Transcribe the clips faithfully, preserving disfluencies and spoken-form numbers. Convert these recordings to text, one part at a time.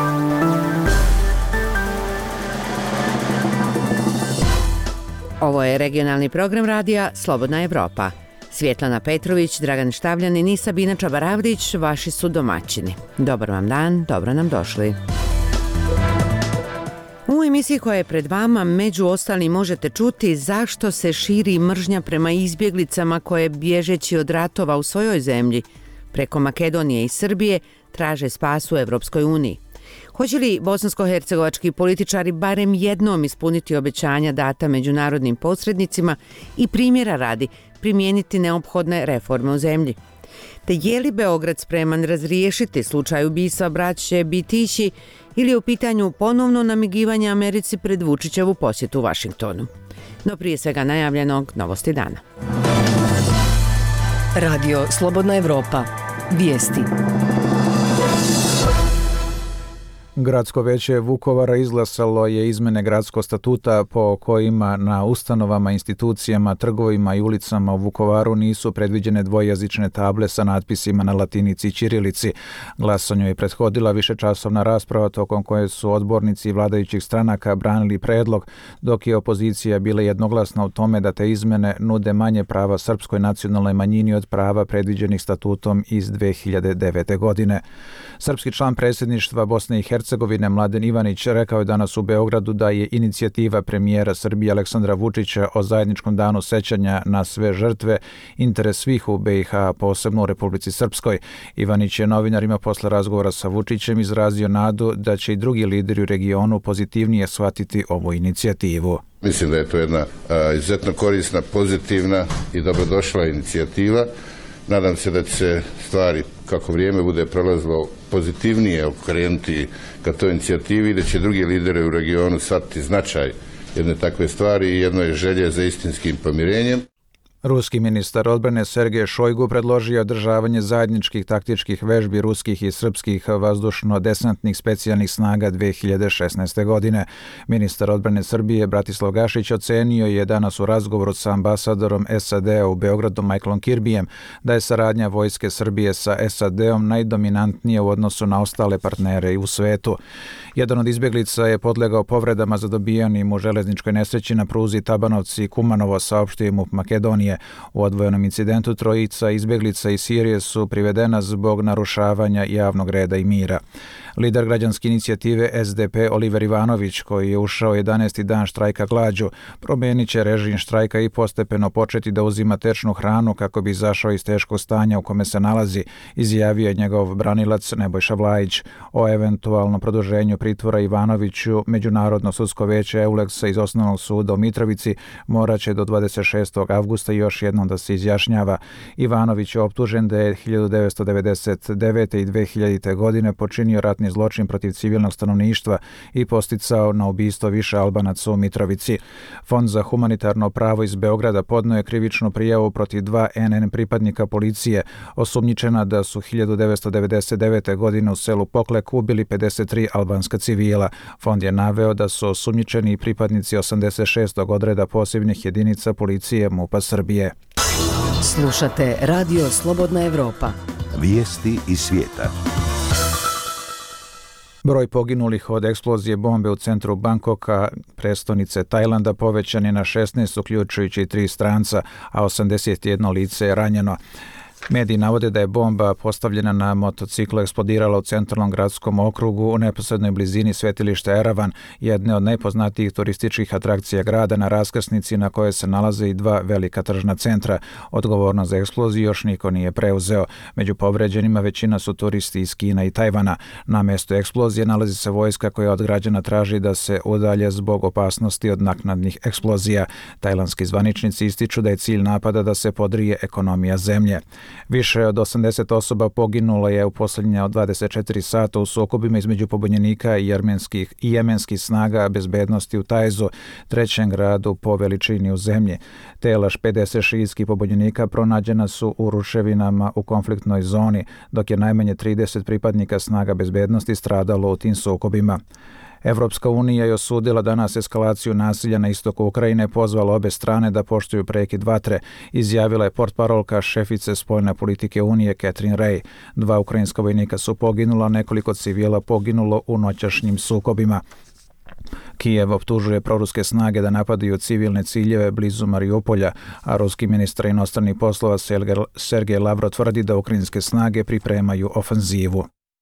Ovo je regionalni program radija Slobodna Evropa. Svjetlana Petrović, Dragan Štavljanin i Sabina Čabaravdić vaši su domaćini. Dobar vam dan, dobro nam došli. U emisiji koja je pred vama među ostalim možete čuti zašto se širi mržnja prema izbjeglicama koje bježeći od ratova u svojoj zemlji preko Makedonije i Srbije traže spas u Evropskoj uniji. Hoće li bosansko-hercegovački političari barem jednom ispuniti obećanja data međunarodnim posrednicima i primjera radi primijeniti neophodne reforme u zemlji? Te je li Beograd spreman razriješiti slučaj ubistva braće Bitići ili je u pitanju ponovno namigivanje Americi pred Vučićevu posjetu u Vašingtonu? No prije svega najavljenog novosti dana. Radio Slobodna Evropa. Vijesti. Gradsko veće Vukovara izglasalo je izmene gradskog statuta po kojima na ustanovama, institucijama, trgovima i ulicama u Vukovaru nisu predviđene dvojezične table sa natpisima na latinici i ćirilici. Glasanju je prethodila višečasovna rasprava tokom koje su odbornici vladajućih stranaka branili predlog, dok je opozicija bila jednoglasna u tome da te izmene nude manje prava srpskoj nacionalnoj manjini od prava predviđenih statutom iz dve hiljade devete. godine. Srpski član predsjedništva Bosne i Hercegovine Mladen Ivanić rekao je danas u Beogradu da je inicijativa premijera Srbije Aleksandra Vučića o zajedničkom danu sećanja na sve žrtve interes svih u be i ha, posebno u Republici Srpskoj. Ivanić je novinarima posle razgovora sa Vučićem izrazio nadu da će i drugi lideri u regionu pozitivnije shvatiti ovu inicijativu. Mislim da je to jedna a, izuzetno korisna, pozitivna i dobrodošla inicijativa. Nadam se da će se stvari, kako vrijeme bude prolazilo, pozitivnije okrenuti ka toj inicijativi i da će drugi lideri u regionu shvatiti značaj jedne takve stvari i jednoj želje za istinskim pomirenjem. Ruski ministar odbrane Sergej Šojgu predložio održavanje zajedničkih taktičkih vežbi ruskih i srpskih vazdušno-desantnih specijalnih snaga dve hiljade šesnaeste. godine. Ministar odbrane Srbije Bratislav Gašić ocenio je danas u razgovoru sa ambasadorom es a de a u Beogradu Michaelom Kirbyjem da je saradnja vojske Srbije sa es a de om najdominantnija u odnosu na ostale partnere u svetu. Jedan od izbjeglica je podlegao povredama zadobijanim u železničkoj nesreći na pruzi Tabanovci-Kumanovo, saopštio MUP Makedonije. U odvojenom incidentu trojica izbjeglica iz Sirije su privedena zbog narušavanja javnog reda i mira. Lider građanske inicijative es de pe Oliver Ivanović, koji je ušao jedanaesti dan štrajka glađu, promijenit će režim štrajka i postepeno početi da uzima tečnu hranu kako bi izašao iz teškog stanja u kome se nalazi, izjavio je njegov branilac Nebojša Vlajić. O eventualnom produženju pritvora Ivanoviću Međunarodno sudsko veće Euleksa iz Osnovnog suda u Mitrovici morat će do dvadeset šestog avgusta još jednom da se izjašnjava. Ivanović je optužen da je hiljadu devetsto devedeset devete. i dve hiljadite. godine počinio ratni zločin protiv civilnog stanovništva i posticao na ubistvo više Albanaca u Mitrovici. Fond za humanitarno pravo iz Beograda podnio je krivičnu prijavu protiv dva en en pripadnika policije, osumnjičena da su hiljadu devetsto devedeset devete. godine u selu Poklek ubili pedeset tri albanska civila. Fond je naveo da su osumnjičeni pripadnici osamdeset šestog odreda posebnih jedinica policije MUP-a Srbije. Slušate Radio Slobodna Evropa. Vijesti iz svijeta. Broj poginulih od eksplozije bombe u centru Bangkoka, prestonice Tajlanda, povećan je na šesnaest, uključujući tri stranca, a osamdeset jedno lice je ranjeno. Mediji navode da je bomba postavljena na motociklu eksplodirala u centralnom gradskom okrugu u neposrednoj blizini svetilišta Eravan, jedne od najpoznatijih turističkih atrakcija grada, na raskrsnici na kojoj se nalaze i dva velika tržna centra. Odgovornost za eksploziju još niko nije preuzeo. Među povređenima većina su turisti iz Kina i Tajvana. Na mjestu eksplozije nalazi se vojska koja od građana traži da se udalje zbog opasnosti od naknadnih eksplozija. Tajlandski zvaničnici ističu da je cilj napada da se podrije ekonomija zemlje. Više od osamdeset osoba poginulo je u posljednja dvadeset četiri sata u sukobima između pobunjenika i armenskih i jemenskih snaga bezbednosti u Tajzu, trećem gradu po veličini u zemlji. Tela pedeset šiitskih pobunjenika pronađena su u ruševinama u konfliktnoj zoni, dok je najmanje trideset pripadnika snaga bezbednosti stradalo u tim sukobima. Evropska unija je osudila danas eskalaciju nasilja na istoku Ukrajine, pozvala obe strane da poštuju prekid vatre, izjavila je portparolka šefice spoljne politike Unije Catherine Ray. Dva ukrajinska vojnika su poginula, nekoliko civila poginulo u noćašnjim sukobima. Kijev optužuje proruske snage da napadaju civilne ciljeve blizu Mariupolja, a ruski ministar inostranih poslova Sergej Lavrov tvrdi da ukrajinske snage pripremaju ofanzivu.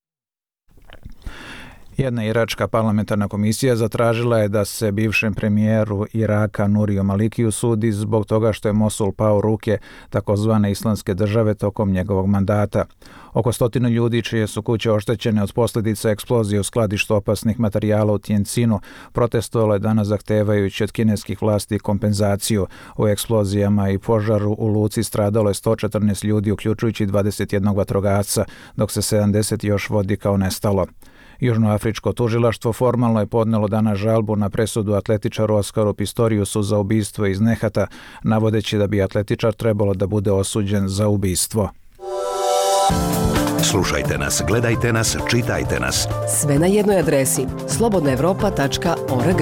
Jedna iračka parlamentarna komisija zatražila je da se bivšem premijeru Iraka Nuriju Malikiju sudi zbog toga što je Mosul pao u ruke takozvane islamske države tokom njegovog mandata. Oko stotinu ljudi čije su kuće oštećene od posljedica eksplozije u skladištu opasnih materijala u Tjencinu protestovalo je danas zahtevajući od kineskih vlasti kompenzaciju. U eksplozijama i požaru u luci stradalo je sto četrnaest ljudi, uključujući dvadeset jedan vatrogasca, dok se sedamdeset još vodi kao nestalo. Južnoafričko tužilaštvo formalno je podnelo danas žalbu na presudu atletičaru Oskaru Pistoriusu za ubistvo iz nehata, navodeći da bi atletičar trebalo da bude osuđen za ubistvo. Slušajte nas, gledajte nas, čitajte nas. Sve na jednoj adresi slobodna evropa tačka org.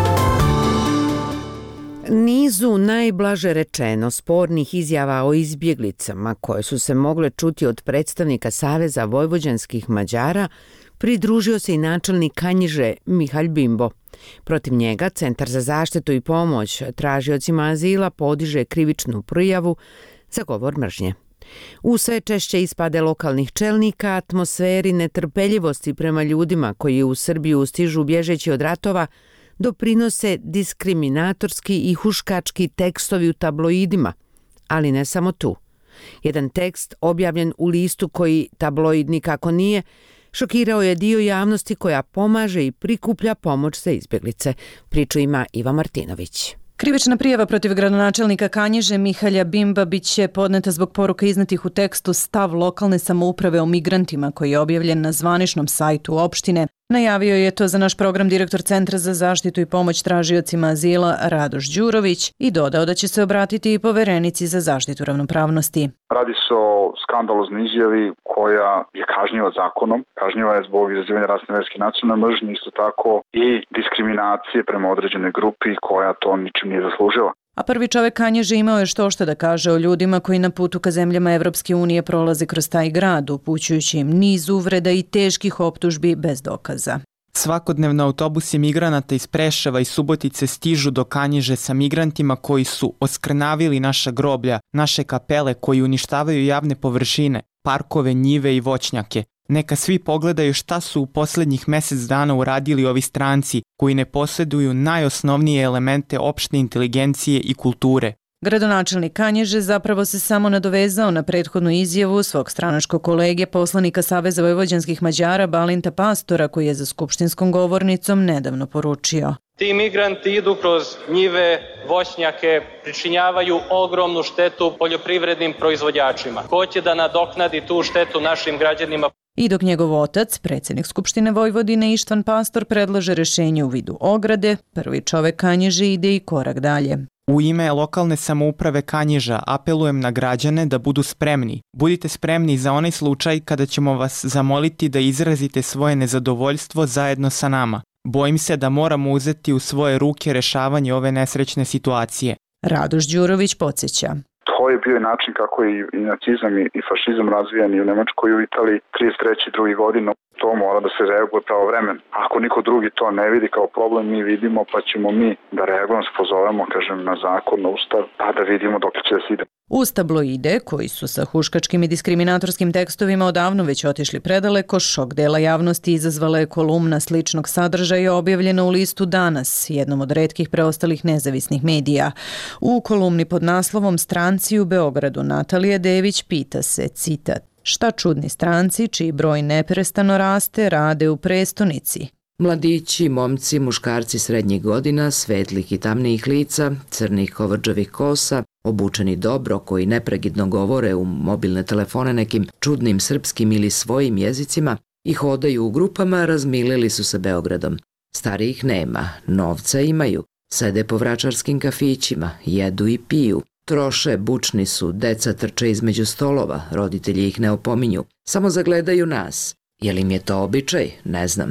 Nizu najblaže rečeno spornih izjava o izbjeglicama koje su se mogle čuti od predstavnika Saveza vojvođanskih Mađara pridružio se i načelnik Kanjiže Mihalj Bimbo. Protiv njega Centar za zaštitu i pomoć tražiocima azila podiže krivičnu prijavu za govor mržnje. U sve češće ispade lokalnih čelnika, atmosferi netrpeljivosti prema ljudima koji u Srbiju stižu bježeći od ratova, doprinose diskriminatorski i huškački tekstovi u tabloidima, ali ne samo tu. Jedan tekst objavljen u listu koji tabloid nikako nije, šokirao je dio javnosti koja pomaže i prikuplja pomoć za izbjeglice. Priču ima Iva Martinović. Krivična prijava protiv gradonačelnika Kanjiže Mihalja Bimba bit će podneta zbog poruka iznetih u tekstu Stav lokalne samouprave o migrantima koji je objavljen na zvaničnom sajtu opštine. Najavio je to za naš program direktor Centra za zaštitu i pomoć tražiocima azila Radoš Đurović i dodao da će se obratiti i poverenici za zaštitu ravnopravnosti. Radi se o skandaloznoj izjavi koja je kažnjiva zakonom. Kažnjiva je zbog izazivanja rasne, verske i nacionalne mržnje, isto tako i diskriminacije prema određenoj grupi koja to ničim nije zaslužila. A prvi čovek Kanjiže imao je što što da kaže o ljudima koji na putu ka zemljama Evropske unije prolaze kroz taj grad, upućujući im niz uvreda i teških optužbi bez dokaza. Svakodnevno autobusi migranata iz Preševa i Subotice stižu do Kanjiže sa migrantima koji su oskrnavili naša groblja, naše kapele, koji uništavaju javne površine, parkove, njive i voćnjake. Neka svi pogledaju šta su u posljednjih mjesec dana uradili ovi stranci koji ne posjeduju najosnovnije elemente opšte inteligencije i kulture. Gradonačelnik Kanjiže zapravo se samo nadovezao na prethodnu izjavu svog stranačkog kolege, poslanika Saveza vojvođanskih Mađara Balinta Pastora, koji je za skupštinskom govornicom nedavno poručio. Ti migranti idu kroz njive, voćnjake, pričinjavaju ogromnu štetu poljoprivrednim proizvođačima. Ko će da nadoknadi tu štetu našim građanima? I dok njegov otac, predsjednik Skupštine Vojvodine Ištvan Pastor, predlaže rješenje u vidu ograde, prvi čovek Kanjiže ide i korak dalje. U ime lokalne samouprave Kanjiža apelujem na građane da budu spremni. Budite spremni za onaj slučaj kada ćemo vas zamoliti da izrazite svoje nezadovoljstvo zajedno sa nama. Bojim se da moramo uzeti u svoje ruke rješavanje ove nesrećne situacije. Radoš Đurović podsjeća. To je bio način kako je i nacizam i fašizam razvijan i u Nemačkoj i u Italiji trideset treće i druge godine. To mora da se reaguje pravovremeno. Ako niko drugi to ne vidi kao problem, mi vidimo, pa ćemo mi da reagujemo, se pozovemo, kažem, na zakon, na ustav, pa da vidimo dok će da se ide. Uz tabloide, koji su sa huškačkim i diskriminatorskim tekstovima odavno već otišli predaleko, šok dela javnosti izazvala je kolumna sličnog sadržaja objavljena u listu Danas, jednom od retkih preostalih nezavisnih medija. U kolumni pod naslovom Stranci u Beogradu Natalija Dević pita se, citat, šta čudni stranci, čiji broj neprestano raste, rade u prestonici? Mladići, momci, muškarci srednjih godina, svetlih i tamnijih lica, crnih kovrđavih kosa, obučeni dobro, koji nepregidno govore u mobilne telefone nekim čudnim srpskim ili svojim jezicima i hodaju u grupama, razmilili su se Beogradom. Starijih nema, novca imaju, sede po vračarskim kafićima, jedu i piju. Troše, bučni su, deca trče između stolova, roditelji ih ne opominju, samo zagledaju nas. Je li im je to običaj? Ne znam.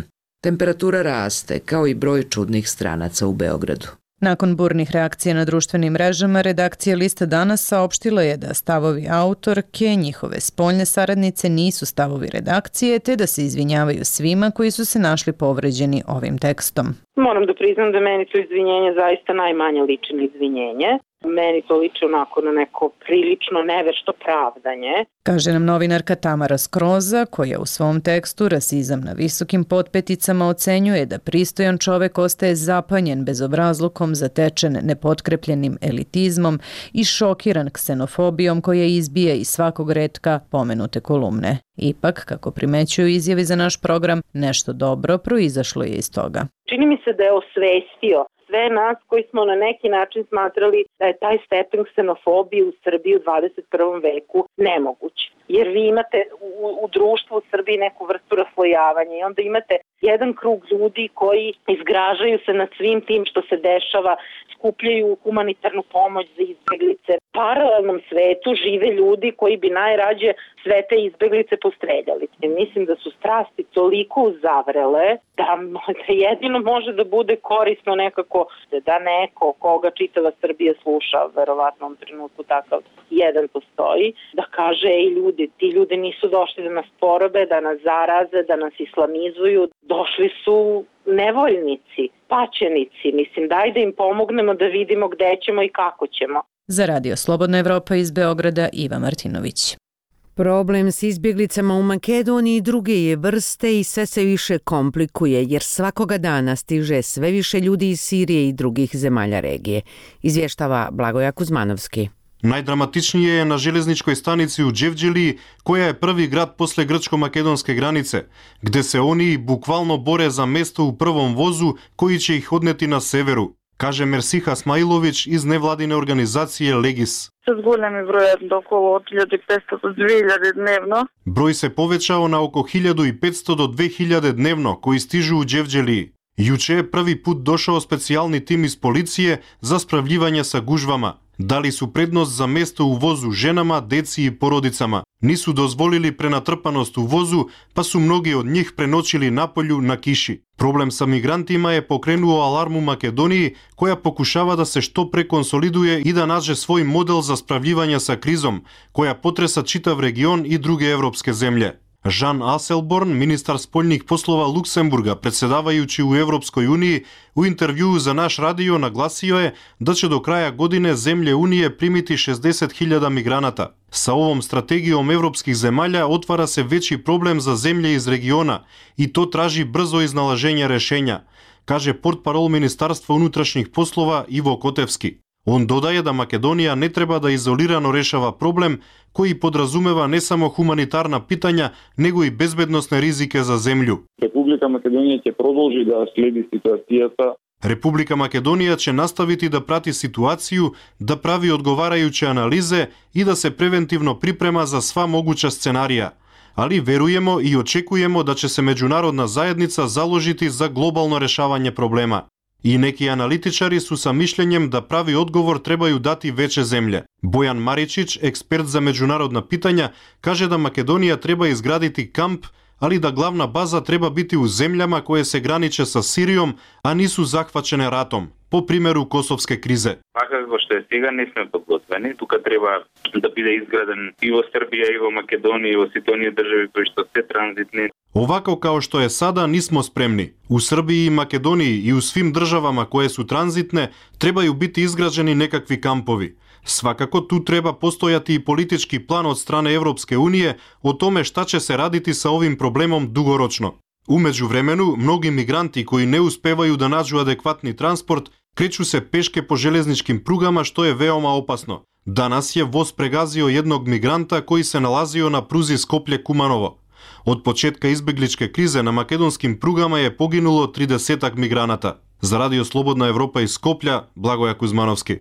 Temperatura raste, kao i broj čudnih stranaca u Beogradu. Nakon burnih reakcija na društvenim mrežama, redakcija Lista Danas saopštila je da stavovi autorke, njihove spoljne saradnice nisu stavovi redakcije, te da se izvinjavaju svima koji su se našli povređeni ovim tekstom. Moram da priznam da meni to izvinjenje zaista najmanje liči na izvinjenje. Meni to liči onako na neko prilično nevešto pravdanje. Kaže nam novinarka Tamara Skroza, koja u svom tekstu Rasizam na visokim potpeticama ocenjuje da pristojan čovek ostaje zapanjen bezobrazlukom, zatečen nepotkrepljenim elitizmom i šokiran ksenofobijom koja izbije iz svakog retka pomenute kolumne. Ipak, kako primećuju izjavi za naš program, nešto dobro proizašlo je iz toga. Čini mi se da je osvestio sve nas koji smo na neki način smatrali da je taj stepen ksenofobije u Srbiji u dvadeset prvom veku nemoguć. Jer vi imate u, u društvu u Srbiji neku vrstu raslojavanja i onda imate jedan krug ljudi koji izgražaju se nad svim tim što se dešava, skupljaju humanitarnu pomoć za izbeglice. U paralelnom svetu žive ljudi koji bi najrađe sve te izbeglice postreljali. I mislim da su strasti toliko uzavrele da, da jedino može da bude korisno nekako da neko koga čitava Srbija sluša, verovatno u trenutku takav jedan postoji, da kaže, ej ljudi, ti ljudi nisu došli da nas porobe, da nas zaraze, da nas islamizuju, došli su nevoljnici, paćenici, mislim, daj da im pomognemo da vidimo gde ćemo i kako ćemo. Za Radio Slobodna Evropa iz Beograda, Iva Martinović. Problem s izbjeglicama u Makedoniji druge je vrste i sve se više komplikuje jer svakoga dana stiže sve više ljudi iz Sirije i drugih zemalja regije. Izvještava Blagoja Kuzmanovski. Najdramatičnije je na železničkoj stanici u Đevđeliji, koja je prvi grad posle grčko-makedonske granice, gde se oni bukvalno bore za mesto u prvom vozu koji će ih odneti na severu, kaže Mersiha Smailović iz nevladine organizacije Legis. С големи број до околу hiljadu petsto do dve hiljade dnevno. Број се повеќao на око hiljadu petsto до две хиљаде дневно кои стижу у Đevđeliji. Јуче е први пут дошao специјални тим из полиције за справљивање са гужвама. Дали су предност за место у возу женама, деци и породицама. Нису дозволили пренатрпаност у возу, па су многи од нив преночили наполју на киши. Проблем са мигрантима е покренуо аларм у Македонiji, која покушава да се што пре консолидуе и да наđe свој модел за справљивање са кризом, која потреса читав регион и други европске земље. Жан Аселборн, министар спољних послова Луксембурга, председавајуći у Европској Унiji, у интервјуу за наш радио нагласио е да ќе до краја године земље Унije примити шездесет хиљада миграната. Sa ovom strategijom evropskih zemalja otvara se veći problem za zemlje iz regiona i to traži brzo iznalaženje rešenja, kaže portparol Ministarstva unutrašnjih poslova Ivo Kotevski. On dodaje da Makedonija ne treba da izolirano rešava problem koji podrazumeva ne samo humanitarna pitanja, nego i bezbednosne rizike za zemlju. Republika Makedonija će продолжи da sledi situacijata. Република Македонија ќе наставити да прати ситуацију, да прави одговарајуće анализе и да се превентивно припрема за сва могуća сценарија. Али веруемо и очекуемо да ќе се меѓународна заедница заложити за глобално решавање проблема. И неки аналитичари су са мишљењем да прави одговор требају дати веќе земље. Бојан Маричич, експерт за меѓународна питања, каже да Македонија треба изградити камп, али да главна база треба бити у земљама кои се граниче со Сиријом, а нису захвачене ратом, по примеру косовске кризе. Така како што е сега не сме подготвени, тука треба да биде изграден и во Србија, и во Македонија, и во сите оние држави кои што се транзитни. Овако као што е сада, нисмо спремни. У Србија и Македонија и у свим државама кои су транзитне, требају бити изграđeni некакви кампови. Свакако ту треба постојати и политички план од страна Европске Унije о томе шта ќе се радити sa овим проблемом дугорочно. У меѓувремену, многи мигранти кои не успевају да наđu адекватни транспорт, кречу се пешке по железничким пругама што е веома опасно. Данас е воз прегазио едног мигранта кој се налазио на прузи Скопле-Куманово. Од почетка избегличке кризе на македонским пругама е погинуло тридесет миграната. За Радио Слободна Европа из Скопља, Благоја Кузмановски.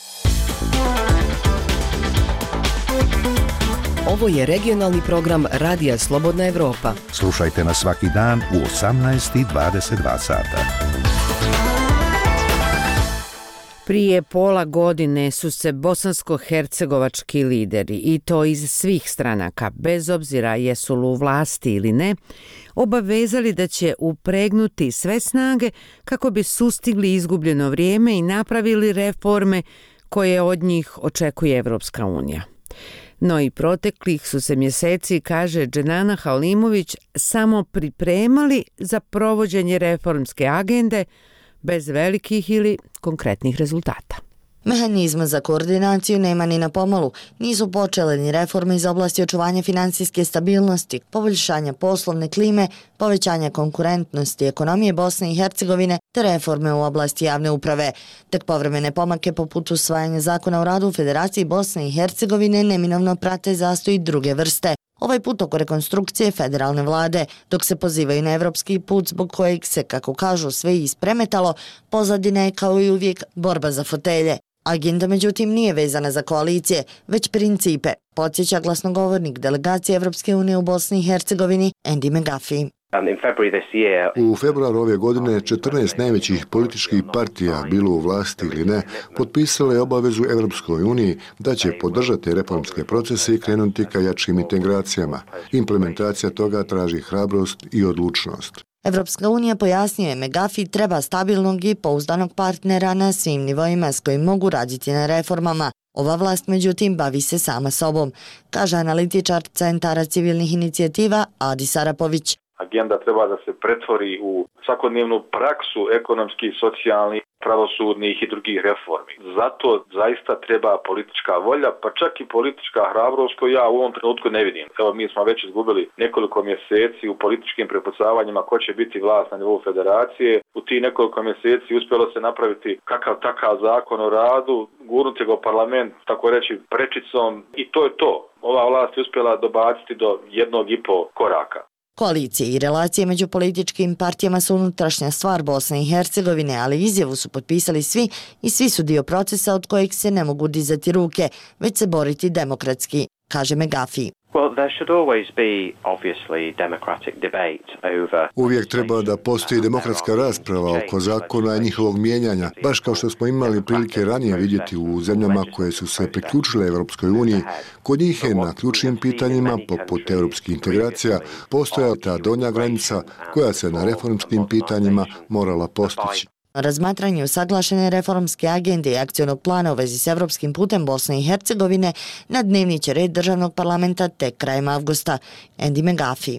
Ovo je regionalni program Radija Slobodna Evropa. Slušajte nas svaki dan u osamnaest i dvadeset dva sata. Prije pola godine su se bosansko-hercegovački lideri, i to iz svih stranaka, bez obzira jesu li u vlasti ili ne, obavezali da će upregnuti sve snage kako bi sustigli izgubljeno vrijeme i napravili reforme koje od njih očekuje Evropska unija. No i proteklih su se mjeseci, kaže Dženana Halimović, samo pripremali za provođenje reformske agende bez velikih ili konkretnih rezultata. Mehanizma za koordinaciju nema ni na pomolu. Nisu počele ni reforme iz oblasti očuvanja financijske stabilnosti, poboljšanja poslovne klime, povećanja konkurentnosti ekonomije Bosne i Hercegovine te reforme u oblasti javne uprave. Tek povremene pomake poput usvajanja zakona o radu u Federaciji Bosne i Hercegovine neminovno prate zastoj druge vrste. Ovaj put oko rekonstrukcije federalne vlade, dok se pozivaju na evropski put zbog kojeg se, kako kažu, sve ispremetalo, pozadina je kao i uvijek borba za fotelje. Agenda, međutim, nije vezana za koalicije, već principe, podsjeća glasnogovornik delegacije Evropske unije u Bosni i Hercegovini Andy McGuffey. U februaru ove godine četrnaest najvećih političkih partija, bilo u vlasti ili ne, potpisale obavezu Evropskoj uniji da će podržati reformske procese i krenuti ka jačim integracijama. Implementacija toga traži hrabrost i odlučnost. Evropska unija, pojasnio je McGuffey, treba stabilnog i pouzdanog partnera na svim nivoima s kojim mogu raditi na reformama. Ova vlast, međutim, bavi se sama sobom, kaže analitičar Centara civilnih inicijativa Adis Arapović. Agenda treba da se pretvori u svakodnevnu praksu ekonomskih, socijalnih, pravosudnih i drugih reformi. Zato zaista treba politička volja, pa čak i politička hrabrost koju ja u ovom trenutku ne vidim. Evo, mi smo već izgubili nekoliko mjeseci u političkim prepucavanjima ko će biti vlast na nivou federacije. U tih nekoliko mjeseci uspjelo se napraviti kakav takav zakon o radu, gurnuti ga u parlament, tako reći, prečicom, i to je to. Ova vlast je uspjela dobaciti do jednog i pol koraka. Koalicije i relacije među političkim partijama su unutrašnja stvar Bosne i Hercegovine, ali izjavu su potpisali svi i svi su dio procesa od kojeg se ne mogu dizati ruke, već se boriti demokratski, kaže McGuffey. Uvijek treba da postoji demokratska rasprava oko zakona i njihovog mijenjanja, baš kao što smo imali prilike ranije vidjeti u zemljama koje su se priključile Evropskoj uniji. Kod njih je na ključnim pitanjima, poput evropskih integracija, postojala ta donja granica koja se na reformskim pitanjima morala postići. Razmatranje usaglašene reformske agende i akcionog plana u vezi s evropskim putem Bosne i Hercegovine na dnevni će red državnog parlamenta tek krajem avgusta. Andy McGuffey.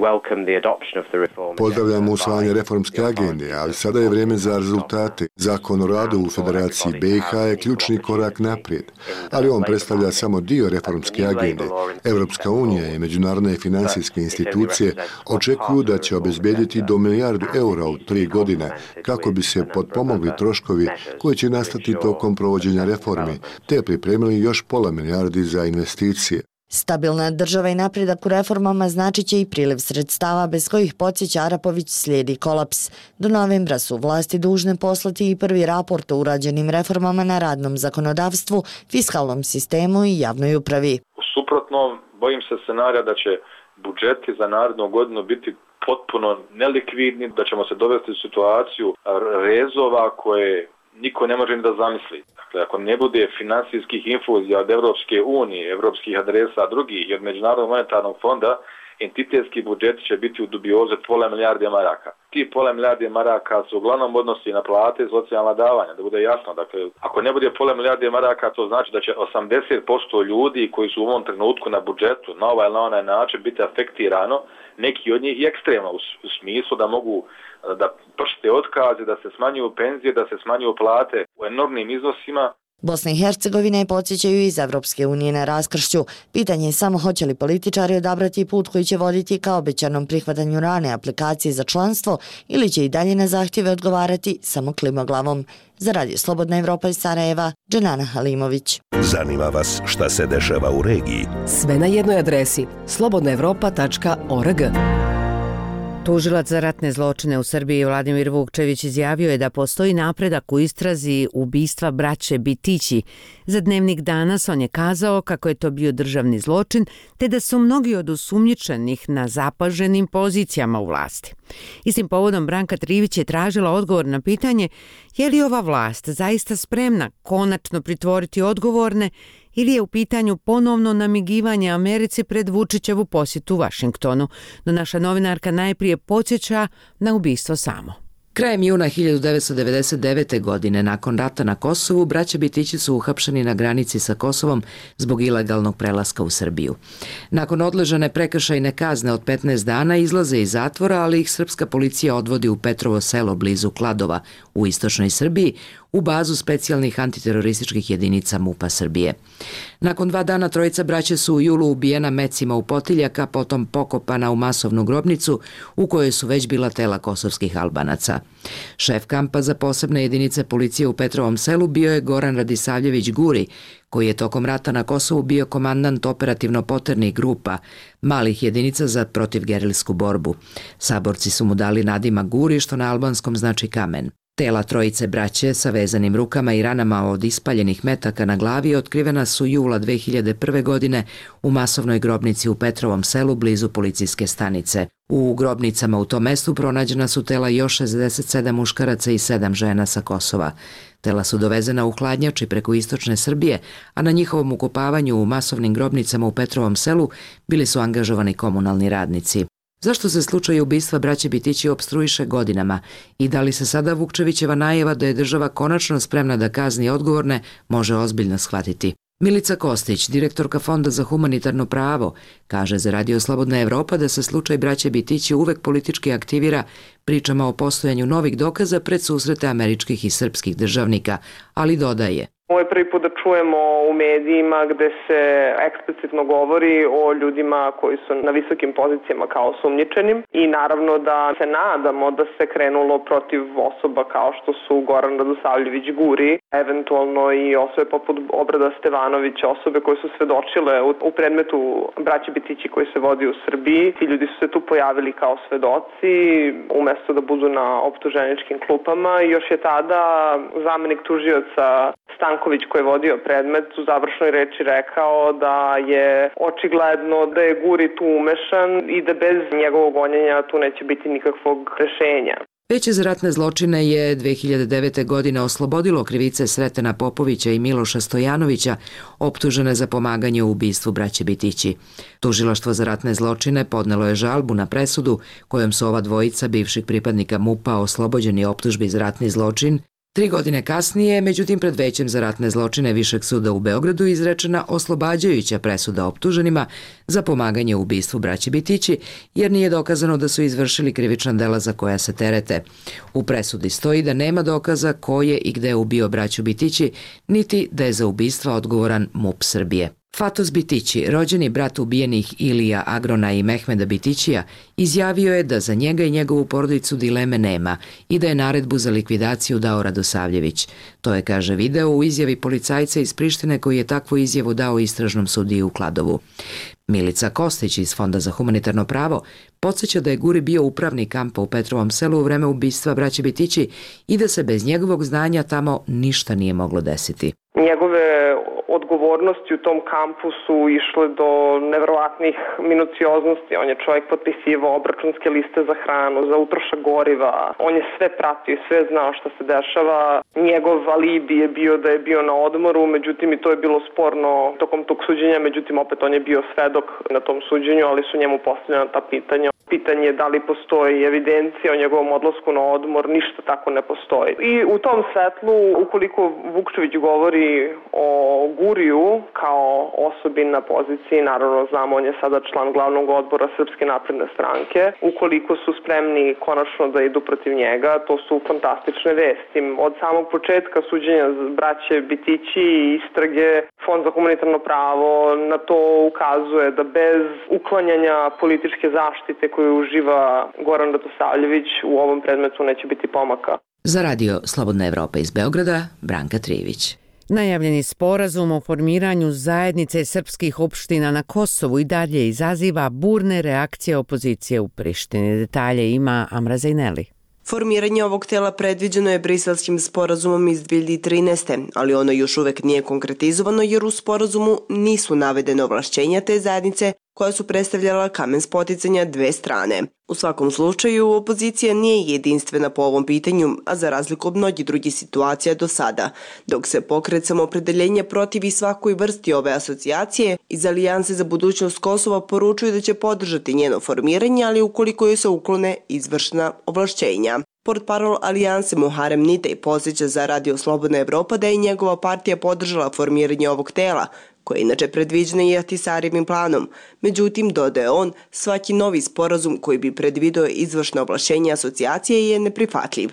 Pozdravljamo usvajanje reformske agende, ali sada je vrijeme za rezultate. Zakon o radu u Federaciji B i H je ključni korak naprijed, ali on predstavlja samo dio reformske agende. Evropska unija i međunarodne financijske institucije očekuju da će obezbediti do milijardu eura u tri godine kako bi se potpomogli troškovi koji će nastati tokom provođenja reformi, te pripremili još pola milijardi za investicije. Stabilna država i napredak u reformama značit će i priliv sredstava bez kojih, podsjeća Arapović, slijedi kolaps. Do novembra su vlasti dužne poslati i prvi raport o urađenim reformama na radnom zakonodavstvu, fiskalnom sistemu i javnoj upravi. U suprotnom, bojim se scenarija da će budžeti za narednu godinu biti potpuno nelikvidni, da ćemo se dovesti u situaciju rezova koje niko ne može ni da zamisli. Dakle, ako ne bude finansijskih infuzija od Evropske unije, evropskih adresa drugih i od Međunarodnog monetarnog fonda, entitetski budžet će biti u dubioze pola milijarde maraka. Ti pola milijarde maraka se uglavnom odnosi na plate i socijalna davanja, da bude jasno. Dakle, ako ne bude pola milijarde maraka, to znači da će osamdeset posto ljudi koji su u ovom trenutku na budžetu na ovaj ili na onaj način biti afektirano, neki od njih i ekstremno u smislu da mogu da pršte otkaze, da se smanjuju penzije, da se smanjuju plate u enormnim iznosima. Bosna i Hercegovina je, podsjećaju iz Evropske unije, na raskršću. Pitanje je samo hoće li političari odabrati put koji će voditi ka obećanom prihvatanju rane aplikacije za članstvo ili će i dalje na zahtjeve odgovarati samo klimoglavom. Za Radio Slobodna Evropa iz Sarajeva, Dženana Halimović. Zanima vas šta se dešava u regiji? Sve na jednoj adresi slobodna evropa tačka org. Tužilac za ratne zločine u Srbiji Vladimir Vukčević izjavio je da postoji napredak u istrazi ubistva braće Bitići. Za Dnevnik Danas on je kazao kako je to bio državni zločin, te da su mnogi od osumnjičenih na zapaženim pozicijama u vlasti. Istim povodom Branka Trivić je tražila odgovor na pitanje je li ova vlast zaista spremna konačno pritvoriti odgovorne ili je u pitanju ponovno namigivanje Americi pred Vučićevu posjetu Vašingtonu. No naša novinarka najprije podsjeća na ubistvo samo. Krajem juna hiljadu devetsto devedeset devete. godine, nakon rata na Kosovu, braća Bitići su uhapšeni na granici sa Kosovom zbog ilegalnog prelaska u Srbiju. Nakon odležane prekršajne kazne od petnaest dana izlaze iz zatvora, ali ih srpska policija odvodi u Petrovo selo blizu Kladova u istočnoj Srbiji, u bazu specijalnih antiterorističkih jedinica MUP-a Srbije. Nakon dva dana trojica braće su u julu ubijena mecima u potiljaka, potom pokopana u masovnu grobnicu u kojoj su već bila tela kosovskih Albanaca. Šef kampa za posebne jedinice policije u Petrovom selu bio je Goran Radisavljević Guri, koji je tokom rata na Kosovu bio komandant operativno-poternih grupa, malih jedinica za protivgerilsku borbu. Saborci su mu dali nadimak Guri, što na albanskom znači kamen. Tela trojice braće sa vezanim rukama i ranama od ispaljenih metaka na glavi otkrivena su jula dve hiljade prve. godine u masovnoj grobnici u Petrovom selu blizu policijske stanice. U grobnicama u tom mestu pronađena su tela još šezdeset sedam muškaraca i sedam žena sa Kosova. Tela su dovezena u hladnjači preko istočne Srbije, a na njihovom ukopavanju u masovnim grobnicama u Petrovom selu bili su angažovani komunalni radnici. Zašto se slučaj ubistva braće Bitići opstruiše godinama i da li se sada Vukčevićeva najava da je država konačno spremna da kazni odgovorne može ozbiljno shvatiti? Milica Kostić, direktorka Fonda za humanitarno pravo, kaže za Radio Slobodna Evropa da se slučaj braće Bitići uvek politički aktivira pričama o postojanju novih dokaza pred susrete američkih i srpskih državnika, ali dodaje: Ovo je prvi put da čujemo u medijima gde se eksplicitno govori o ljudima koji su na visokim pozicijama kao osumnjičenim i naravno da se nadamo da se krenulo protiv osoba kao što su Goran Radosavljević Guri, eventualno i osobe poput Obrada Stevanovića, osobe koje su svedočile u, u predmetu braće Bitići koji se vodi u Srbiji. Ti ljudi su se tu pojavili kao svedoci umesto da budu na optuženičkim klupama i još je tada zamenik tužioca Stanković koji je vodio predmet u završnoj reči rekao da je očigledno da je Guri tu umešan i da bez njegovog gonjenja tu neće biti nikakvog rešenja. Veće za ratne zločine je dve hiljade devete. godine oslobodilo krivice Sretena Popovića i Miloša Stojanovića, optužene za pomaganje u ubistvu braće Bitići. Tužilaštvo za ratne zločine podnelo je žalbu na presudu kojom su ova dvojica bivših pripadnika MUP-a oslobođeni optužbi za ratni zločin. Tri godine kasnije, međutim pred Većem za ratne zločine Višeg suda u Beogradu izrečena oslobađajuća presuda optuženima za pomaganje u ubistvu braće Bitići, jer nije dokazano da su izvršili krivična dela za koja se terete. U presudi stoji da nema dokaza ko je i gde je ubio braću Bitići, niti da je za ubistva odgovoran MUP Srbije. Fatos Bitići, rođeni brat ubijenih Ilija Agrona i Mehmeda Bitićija, izjavio je da za njega i njegovu porodicu dileme nema i da je naredbu za likvidaciju dao Radosavljević. To je, kaže video, u izjavi policajca iz Prištine koji je takvu izjavu dao istražnom sudiji u Kladovu. Milica Kostić iz Fonda za humanitarno pravo podsjeća da je Guri bio upravnik kampa u Petrovom selu u vreme ubistva braće Bitići i da se bez njegovog znanja tamo ništa nije moglo desiti. Njegove odgovornosti u tom kampu su išle do neverovatnih minucioznosti. On je čovjek potpisivao obračunske liste za hranu, za utrošak goriva. On je sve pratio i sve znao što se dešava. Njegov alibi je bio da je bio na odmoru, međutim i to je bilo sporno tokom tog suđenja, međutim opet on je bio svedok na tom suđenju, ali su njemu postavljena ta pitanja. Pitanje je da li postoji evidencija o njegovom odlasku na odmor, ništa tako ne postoji. I u tom svetlu, ukoliko Vukčević govori o Guriju kao osobi na poziciji, naravno znamo, on je sada član glavnog odbora Srpske napredne stranke, ukoliko su spremni konačno da idu protiv njega, to su fantastične vesti. Od samog početka suđenja braće Bitići i istrage, Fond za humanitarno pravo na to ukazuje da bez uklanjanja političke zaštite koju uživa Goran Radosavljević u ovom predmetu neće biti pomaka. Za Radio Slobodna Evropa iz Beograda, Branka Trivić. Najavljeni sporazum o formiranju zajednice srpskih opština na Kosovu i dalje izaziva burne reakcije opozicije u Prištini. Detalje ima Amra Zajneli. Formiranje ovog tela predviđeno je Briselskim sporazumom iz dvije hiljade trinaeste. ali ono još uvek nije konkretizovano jer u sporazumu nisu navedene ovlašćenja te zajednice koja su predstavljala kamen spoticanja dve strane. U svakom slučaju, opozicija nije jedinstvena po ovom pitanju, a za razliku od mnogih drugih situacija do sada. Dok se pokret Samoopredeljenja protivi svakoj vrsti ove asocijacije, iz Alijanse za budućnost Kosova poručuju da će podržati njeno formiranje, ali ukoliko joj se uklone izvršna ovlašćenja. Portparol Alijanse Muharem Nitej podsjeća za Radio Slobodna Evropa da je njegova partija podržala formiranje ovog tela, koje je inače predviđeno i Ahtisarijevim planom. Međutim, dodaje on, svaki novi sporazum koji bi predvideo izvršno ovlašćenje asocijacije je neprihvatljiv.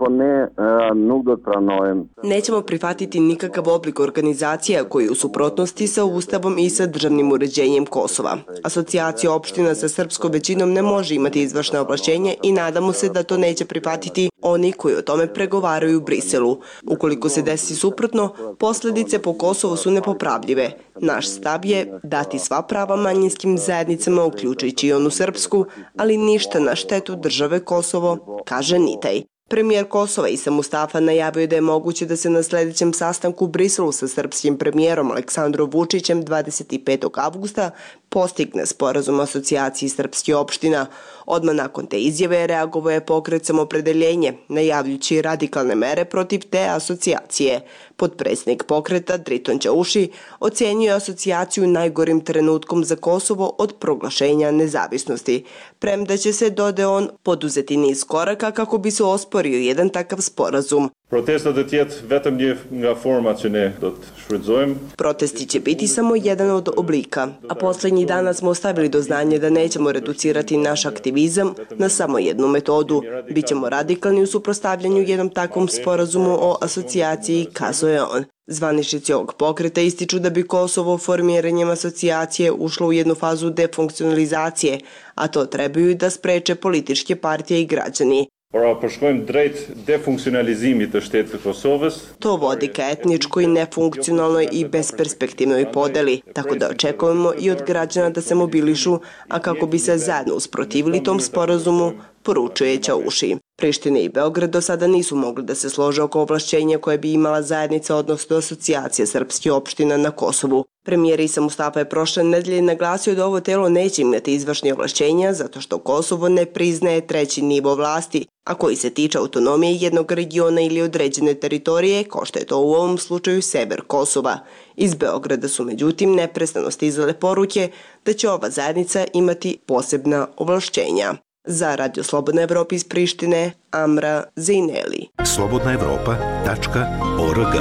Nećemo prihvatiti nikakav oblik organizacija koji je u suprotnosti sa Ustavom i sa državnim uređenjem Kosova. Asocijacija opština sa srpskom većinom ne može imati izvršna ovlašćenja i nadamo se da to neće prihvatiti oni koji o tome pregovaraju u Briselu. Ukoliko se desi suprotno, posljedice po Kosovu su nepopravljive. Naš stav je dati sva prava manjinskim zajednicama, uključujući i onu srpsku, ali ništa na štetu države Kosovo, kaže Nitej. Premijer Kosova Isa Mustafa najavio da je moguće da se na sljedećem sastanku u Briselu sa srpskim premijerom Aleksandrom Vučićem dvadeset petog avgusta postigne sporazum o asocijaciji srpskih opština. Odmah nakon te izjave reagovao je pokret Samoopredeljenje, najavljujući radikalne mere protiv te asocijacije. Potpredsjednik pokreta Driton Ćauši ocenio asocijaciju najgorim trenutkom za Kosovo od proglašenja nezavisnosti. Premda će se, dode on, poduzeti niz koraka kako bi se osporio jedan takav sporazum. Protesta do tjetë vetëm një nga format që ne do të shfrytëzojmë. Protesti će biti samo jedan od oblika, a posljednjih dana smo ostavili do znanja da nećemo reducirati naš aktivizam na samo jednu metodu. Bićemo radikalni u suprotstavljanju jednom takvom sporazumu o asocijaciji, kazuje on. Zvaničnici ovog pokreta ističu da bi Kosovo formiranjem asocijacije ušlo u jednu fazu defunkcionalizacije, a to trebaju da spreče političke partije i građani. Pra përshkojmë drejt defunkcionalizimit të shtetit të Kosovës. To vodi ka etničkoj, nefunkcionalnoj i besperspektivnoj podeli, tako da očekujemo i od građana da se mobilišu, a kako bi se zajedno usprotivili tom sporazumu, poručuje Ćauši. Priština i Beograd do sada nisu mogli da se slože oko ovlašćenja koje bi imala zajednica, odnosno asocijacija srpskih opština na Kosovu. Premijer Isa Mustafa je prošle nedelje naglasio da ovo telo neće imati izvršne ovlašćenja zato što Kosovo ne priznaje treći nivo vlasti, a koji se tiče autonomije jednog regiona ili određene teritorije, kao što je to u ovom slučaju sever Kosova. Iz Beograda su međutim neprestano stizale poruke da će ova zajednica imati posebna ovlašćenja. Za Radio Slobodna Evropa iz Prištine, Amra Zajneli. slobodna evropa tačka org.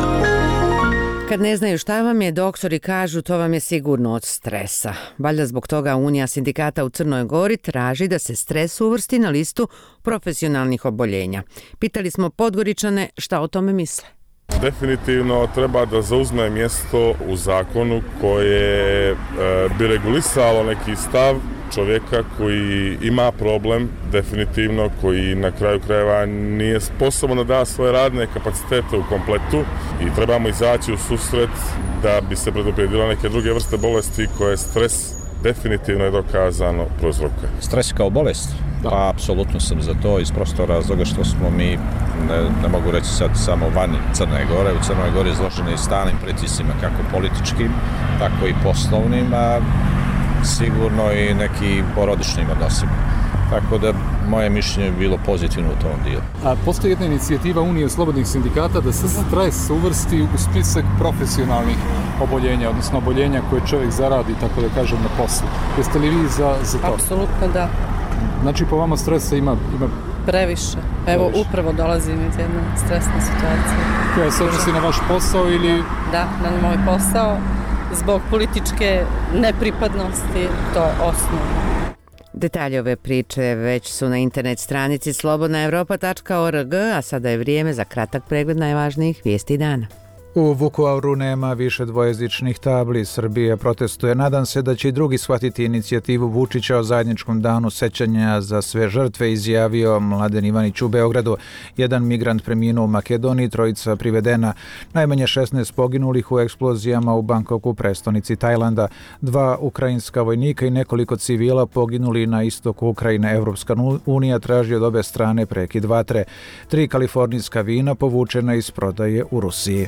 Kad ne znaju šta vam je, doktori kažu to vam je sigurno od stresa. Valjda zbog toga Unija sindikata u Crnoj Gori traži da se stres uvrsti na listu profesionalnih oboljenja. Pitali smo Podgoričane šta o tome misle. Definitivno treba da zauzme mjesto u zakonu koje e, bi regulisalo neki stav čovjeka koji ima problem, definitivno, koji na kraju krajeva nije sposoban da da svoje radne kapacitete u kompletu i trebamo izaći u susret da bi se predupredilo neke druge vrste bolesti koje stres definitivno je dokazano prouzrokuje. Stres kao bolest? Pa, apsolutno sam za to iz prostog razloga što smo mi, ne, ne mogu reći sad samo vani Crne Gore, u Crnoj Gori izloženi stalnim pritiscima kako političkim, tako i poslovnim, a sigurno i neki porodičnim odnosima. Tako da moje mišljenje je bilo pozitivno u tom dijelu. A postoji jedna inicijativa Unije slobodnih sindikata da se stres uvrsti u spisak profesionalnih oboljenja, odnosno oboljenja koje čovjek zaradi, tako da kažem, na poslu. Jeste li vi za, za to? Apsolutno da. Znači po vama stresa ima... ima... Previše. Evo, Previše. Upravo dolazim iz jedne stresne situacije. Koja se odnosi na vaš posao ili... Da, na moj posao. Zbog političke nepripadnosti, to je osnovno. Detalje ove priče već su na internet stranici slobodna evropa tačka org, a sada je vrijeme za kratak pregled najvažnijih vijesti dana. U Vukovaru nema više dvojezičnih tabli. Srbija protestuje. Nadam se da će i drugi shvatiti inicijativu Vučića o zajedničkom danu sećanja za sve žrtve, izjavio Mladen Ivanić u Beogradu. Jedan migrant preminuo u Makedoniji, trojica privedena. Najmanje šesnaest poginulih u eksplozijama u Bangkoku, prestonici Tajlanda. Dva ukrajinska vojnika i nekoliko civila poginuli na istoku Ukrajine. Evropska unija traži od obe strane prekid vatre. Tri kalifornijska vina povučena iz prodaje u Rusiji.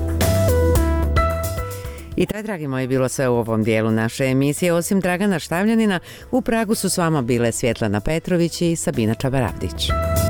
I to je, dragi moji, bilo sve u ovom dijelu naše emisije. Osim Dragana Štavljanina, u Pragu su s vama bile Svjetlana Petrović i Sabina Čabaravdić.